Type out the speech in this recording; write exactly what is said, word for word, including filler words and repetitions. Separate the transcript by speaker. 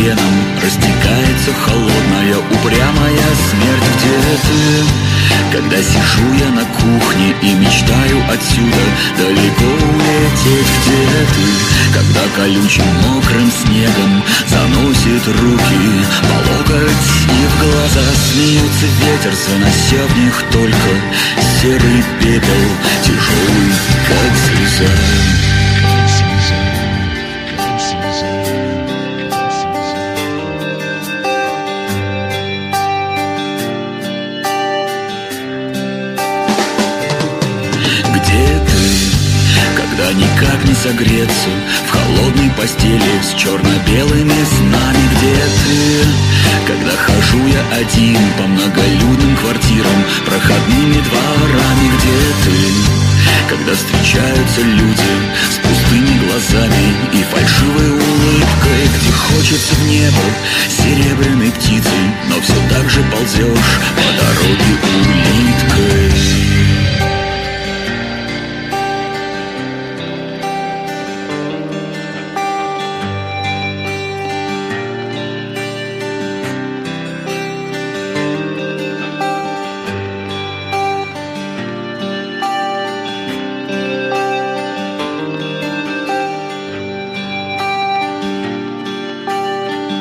Speaker 1: венам растекается холодная, упрямая смерть. Где ты? Когда сижу я на кухне и мечтаю отсюда далеко улететь. Где ты? Когда колючим мокрым снегом заносит руки по локоть и в глаза смеется ветер, занося в них только серый пепел, тяжелый, как слеза. Когда никак не согреться в холодной постели с черно-белыми снами. Где ты? Когда хожу я один по многолюдным квартирам, проходными дворами. Где ты? Когда встречаются люди с пустыми глазами и фальшивой улыбкой, где хочется в небо серебряной птицей, но все так же ползешь по дороге улиткой.